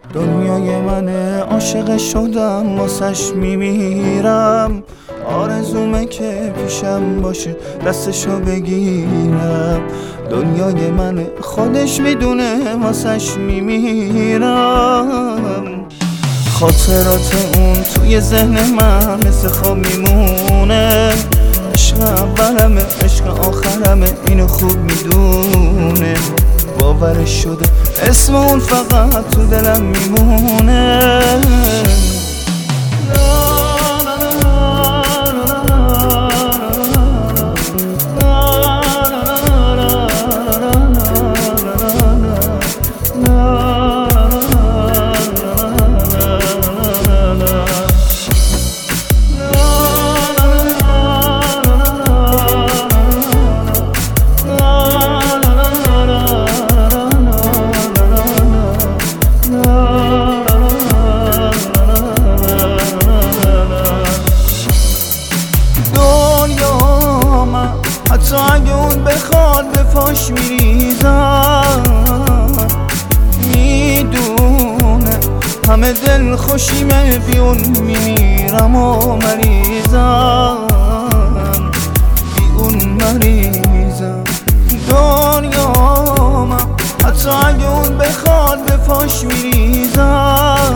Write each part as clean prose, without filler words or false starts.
دنیای منه، عاشق شدم واسش میمیرم. آرزومه که پیشم باشه دستشو بگیرم. دنیای منه، خودش میدونه واسش میمیرم. خاطرات اون توی ذهن من مثل خواب میمونه. عشق اولمه، عشق آخرمه، اینو خوب میدونه. باورش شده اسم اون فقط تو دلم میمونه. حتی اگه اون بخواد به پاش میریزم. میدونه همه دل خوشیمه بیون میمیرم و مریضم. بیون مریضم دنیا من. حتی اگه اون بخواد به پاش میریزم.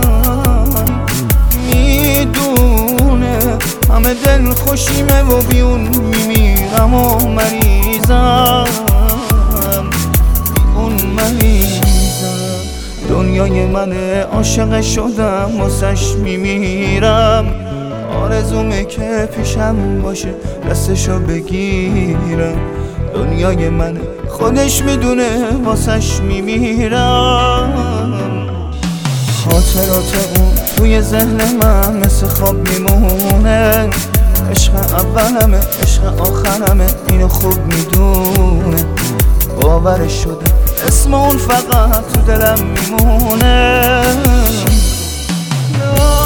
میدونه همه دل خوشیمه و بیون میمیرم و مریضم. بیون مریضم. دنیای منه، عاشق شدم واسش میمیرم. آرزومه که پیشم باشه دستشو بگیرم. دنیای منه، خودش میدونه واسش میمیرم. خاطرات اون توی ذهن من مثل خواب میمونه. عشق اولمه، عشق آخرمه، اینو خوب میدونه. باورش شده اسم اون فقط تو دلم میمونه.